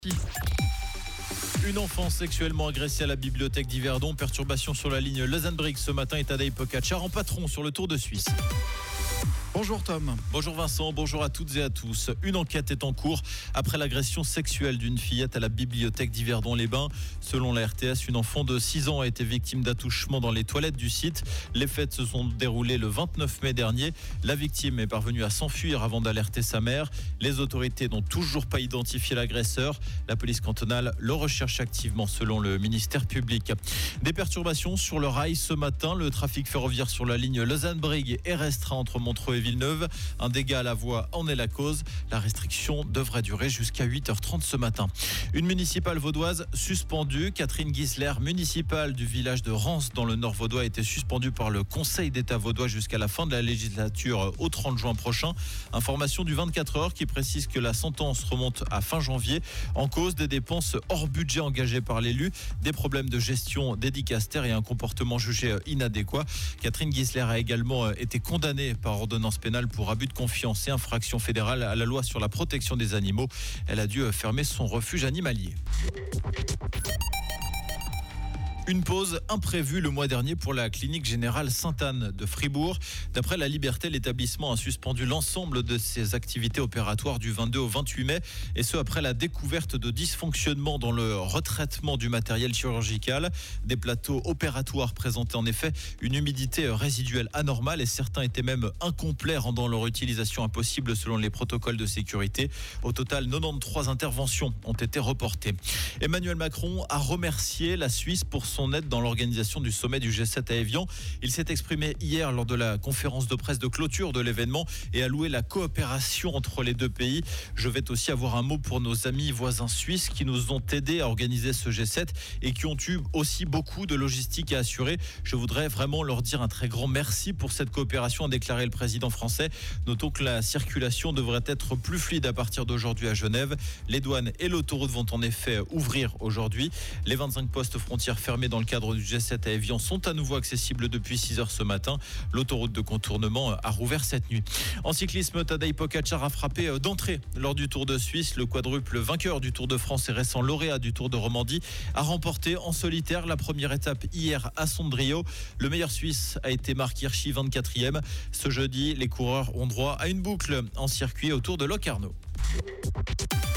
Une enfant sexuellement agressée à la bibliothèque d'Yverdon. Perturbation sur la ligne Lausanne-Brix ce matin et Tadej Pogačar en patron sur le Tour de Suisse. Bonjour Tom. Bonjour Vincent, bonjour à toutes et à tous. Une enquête est en cours après l'agression sexuelle d'une fillette à la bibliothèque d'Yverdon-les-Bains. Selon la RTS, une enfant de 6 ans a été victime d'attouchements dans les toilettes du site. Les faits se sont déroulés le 29 mai dernier. La victime est parvenue à s'enfuir avant d'alerter sa mère. Les autorités n'ont toujours pas identifié l'agresseur. La police cantonale le recherche activement selon le ministère public. Des perturbations sur le rail ce matin. Le trafic ferroviaire sur la ligne Lausanne-Brix est restreint entre Montreux et Villeneuve. Un dégât à la voie en est la cause. La restriction devrait durer jusqu'à 8h30 ce matin. Une municipale vaudoise suspendue. Catherine Gisler, municipale du village de Rance dans le Nord vaudois, a été suspendue par le Conseil d'État vaudois jusqu'à la fin de la législature au 30 juin prochain. Information du 24 heures qui précise que la sentence remonte à fin janvier. En cause des dépenses hors budget engagées par l'élu, des problèmes de gestion des dicastères et un comportement jugé inadéquat. Catherine Gisler a également été condamnée par ordonnance pénale pour abus de confiance et infraction fédérale à la loi sur la protection des animaux. Elle a dû fermer son refuge animalier. Une pause imprévue le mois dernier pour la clinique générale Sainte-Anne de Fribourg. D'après La Liberté, l'établissement a suspendu l'ensemble de ses activités opératoires du 22 au 28 mai. Et ce, après la découverte de dysfonctionnements dans le retraitement du matériel chirurgical. Des plateaux opératoires présentaient en effet une humidité résiduelle anormale et certains étaient même incomplets, rendant leur utilisation impossible selon les protocoles de sécurité. Au total, 93 interventions ont été reportées. Emmanuel Macron a remercié la Suisse pour son aide dans l'organisation du sommet du G7 à Évian. Il s'est exprimé hier lors de la conférence de presse de clôture de l'événement et a loué la coopération entre les deux pays. Je vais aussi avoir un mot pour nos amis voisins suisses qui nous ont aidés à organiser ce G7 et qui ont eu aussi beaucoup de logistique à assurer. Je voudrais vraiment leur dire un très grand merci pour cette coopération, a déclaré le président français. Notons que la circulation devrait être plus fluide à partir d'aujourd'hui à Genève. Les douanes et l'autoroute vont en effet ouvrir aujourd'hui. Les 25 postes frontières fermés dans le cadre du G7 à Évian sont à nouveau accessibles depuis 6h ce matin. L'autoroute de contournement a rouvert cette nuit. En cyclisme, Tadej Pogačar a frappé d'entrée lors du Tour de Suisse. Le quadruple vainqueur du Tour de France et récent lauréat du Tour de Romandie a remporté en solitaire la première étape hier à Sondrio. Le meilleur Suisse a été Marc Hirschi, 24e. Ce jeudi, les coureurs ont droit à une boucle en circuit autour de Locarno.